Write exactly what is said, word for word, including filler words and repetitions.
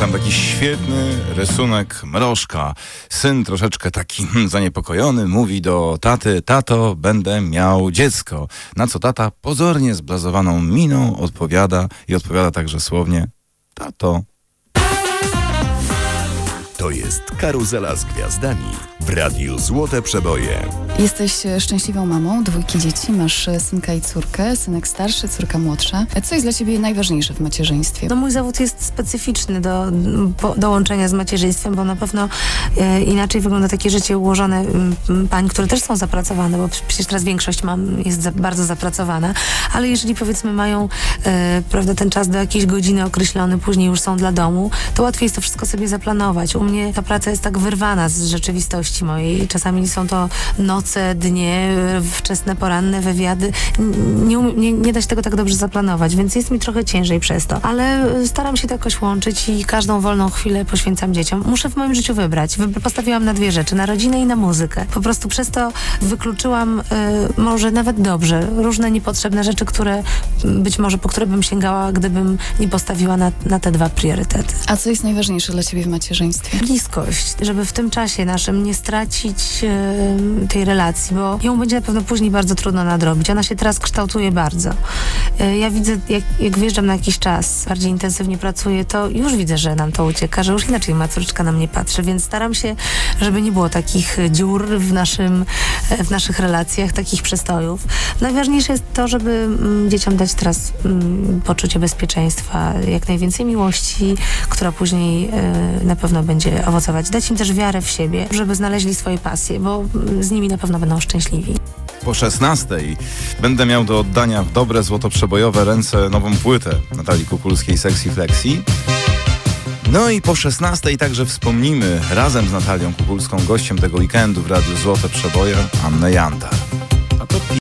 tam taki świetny rysunek mrożka. Syn troszeczkę taki hmm, zaniepokojony mówi do taty: tato, będę miał dziecko. Na co tata pozornie zblazowaną miną odpowiada i odpowiada także słownie: tato. To jest Karuzela z Gwiazdami w Radiu Złote Przeboje. Jesteś szczęśliwą mamą dwójki dzieci, masz synka i córkę, synek starszy, córka młodsza. Co jest dla ciebie najważniejsze w macierzyństwie? No, mój zawód jest specyficzny do, do, do łączenia z macierzyństwem, bo na pewno e, inaczej wygląda takie życie ułożone m, pań, które też są zapracowane, bo przecież teraz większość mam jest za, bardzo zapracowana, ale jeżeli powiedzmy mają e, prawda, ten czas do jakiejś godziny określony, później już są dla domu, to łatwiej jest to wszystko sobie zaplanować. U mnie ta praca jest tak wyrwana z rzeczywistości mojej. Czasami są to noce, dnie, wczesne, poranne wywiady. Nie, nie, nie da się tego tak dobrze zaplanować, więc jest mi trochę ciężej przez to. Ale staram się to jakoś łączyć i każdą wolną chwilę poświęcam dzieciom. Muszę w moim życiu wybrać. Wy, postawiłam na dwie rzeczy, na rodzinę i na muzykę. Po prostu przez to wykluczyłam y, może nawet dobrze różne niepotrzebne rzeczy, które być może po które bym sięgała, gdybym nie postawiła na, na te dwa priorytety. A co jest najważniejsze dla ciebie w macierzyństwie? Bliskość, żeby w tym czasie naszym nie stracić e, tej relacji, bo ją będzie na pewno później bardzo trudno nadrobić. Ona się teraz kształtuje bardzo. E, ja widzę, jak, jak wjeżdżam na jakiś czas, bardziej intensywnie pracuję, to już widzę, że nam to ucieka, że już inaczej ma córeczka na mnie patrzy, więc staram się, żeby nie było takich dziur w, naszym, w naszych relacjach, takich przestojów. Najważniejsze jest to, żeby mm, dzieciom dać teraz mm, poczucie bezpieczeństwa, jak najwięcej miłości, która później e, na pewno będzie owocować. Dać im też wiarę w siebie, żeby znaleźli swoje pasje, bo z nimi na pewno będą szczęśliwi. Po szesnastej będę miał do oddania w dobre złotoprzebojowe ręce nową płytę Natalii Kukulskiej Sexy Flexi. No i po szesnastej także wspomnimy razem z Natalią Kukulską, gościem tego weekendu w Radiu Złote Przeboje, Annę Jantar.